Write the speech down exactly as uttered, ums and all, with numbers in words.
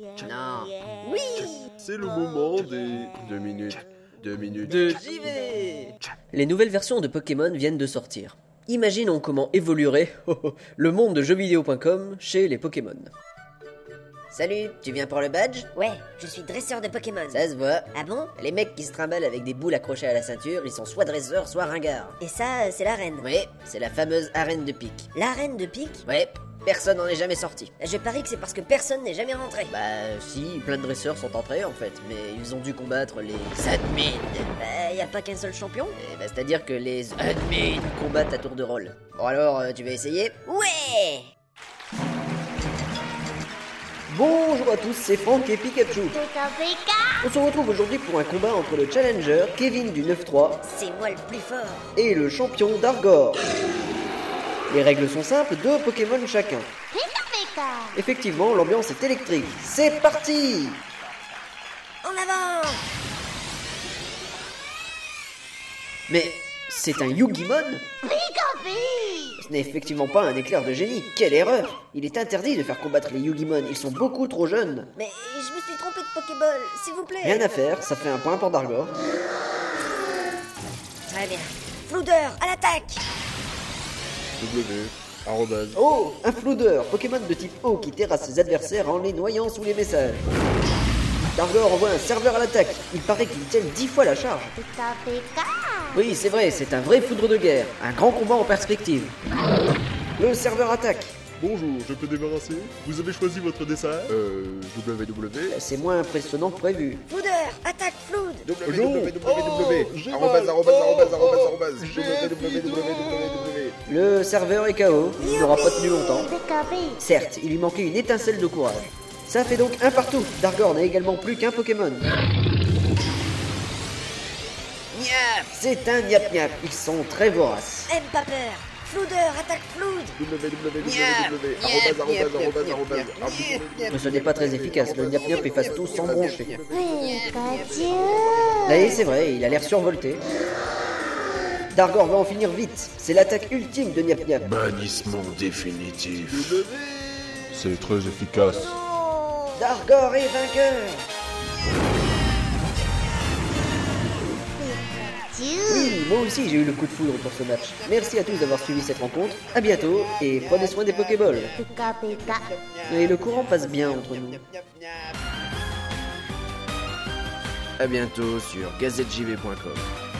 Non. Oui. C'est le moment des... Deux minutes. Deux minutes. De J V. Les nouvelles versions de Pokémon viennent de sortir. Imaginons comment évoluerait le monde de jeux vidéo point com chez les Pokémon. Salut, tu viens pour le badge? Ouais, je suis dresseur de Pokémon. Ça se voit. Ah bon? Les mecs qui se trimballent avec des boules accrochées à la ceinture, ils sont soit dresseurs, soit ringards. Et ça, euh, c'est l'arène. Oui, c'est la fameuse arène de pique. L'arène de pique? Ouais, personne n'en est jamais sorti. Je parie que c'est parce que personne n'est jamais rentré. Bah si, plein de dresseurs sont entrés en fait, mais ils ont dû combattre les admins. Bah, y a pas qu'un seul champion? Et bah, c'est-à-dire que les admins combattent à tour de rôle. Bon alors, euh, tu vas essayer? Ouais! Bonjour à tous, c'est Franck et Pikachu. On se retrouve aujourd'hui pour un combat entre le challenger Kevin du neuf trois C'est moi le plus fort. et le champion Dargor. Les règles sont simples, deux Pokémon chacun. Effectivement, l'ambiance est électrique. C'est parti! En avant! Mais c'est un Yugimon? Ce n'est effectivement pas un éclair de génie. Quelle erreur! Il est interdit de faire combattre les Yugimon, ils sont beaucoup trop jeunes. Mais je me suis trompé de Pokéball, s'il vous plaît. Rien à faire, ça fait un point pour Dargor. Très bien. Floudeur, à l'attaque! W. Arrobase. Oh! Un floudeur, Pokémon de type eau qui terrasse ses adversaires en les noyant sous les messages. Dargor envoie un serveur à l'attaque. Il paraît qu'il tienne dix fois la charge. Oui, c'est vrai, c'est un vrai foudre de guerre. Un grand combat en perspective. Le serveur attaque. Bonjour, je peux débarrasser? Vous avez choisi votre dessert? Euh... W W. C'est moins impressionnant que prévu. Floudeur, attaque Floud! W W W. Arrobase, arrobase, arrobase, arrobase, arrobase. W W W. Le serveur est K O. Il n'aura pas tenu longtemps. Certes, il lui manquait une étincelle de courage. Ça fait donc un partout. Dargor n'a également plus qu'un Pokémon. Niap! C'est un Niap Niap. Ils sont très voraces. Aime pas peur! Floudeur, attaque Floud! W W W. Arrobase, arrobase, arrobase, arrobase. Mais ce n'est pas très efficace. Le Niap Niap efface tout sans broncher. Là, c'est vrai, il a l'air survolté. Dargor va en finir vite. C'est l'attaque ultime de Niap Niap. Bannissement définitif. C'est très efficace. Dargor est vainqueur. Oui, moi aussi j'ai eu le coup de foudre pour ce match. Merci à tous d'avoir suivi cette rencontre. À bientôt et prenez soin des Pokéballs. Et le courant passe bien entre nous. À bientôt sur gazette j v point com.